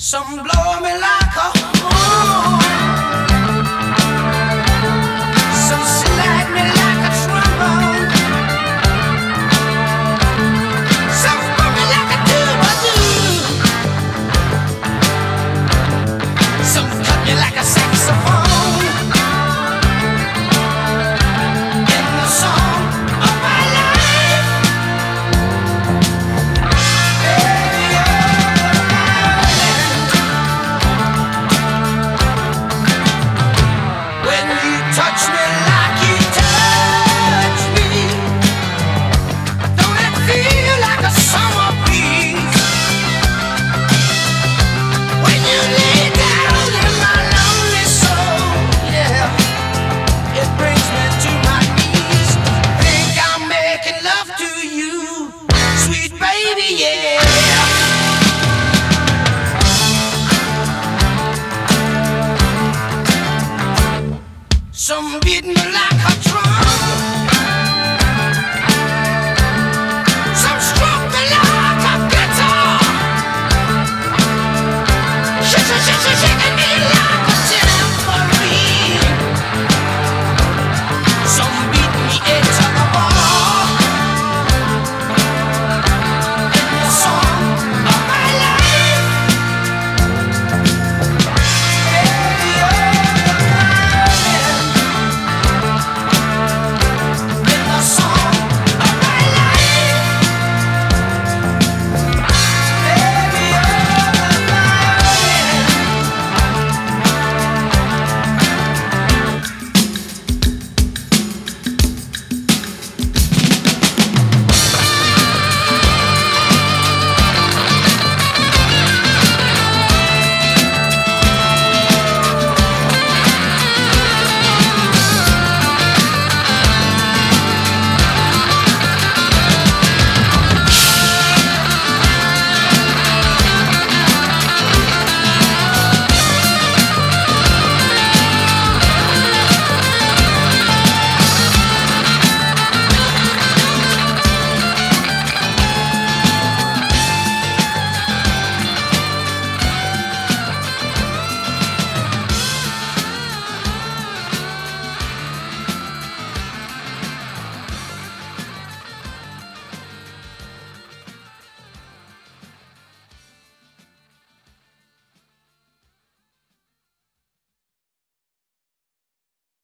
Some blow me like a horn. Some slide me like a trombone. Some put me like a doo-doo. Some cut me like a saxophone. In the song of my life. When you touch me like you touch me, don't it feel like a summer breeze? When you lay down in my lonely soul, yeah, it brings me to my knees. Think I'm making love to you, sweet baby, yeah. Some beat me like a drum. Some stroke me like a guitar. Shh, shh, shh, shh, shh.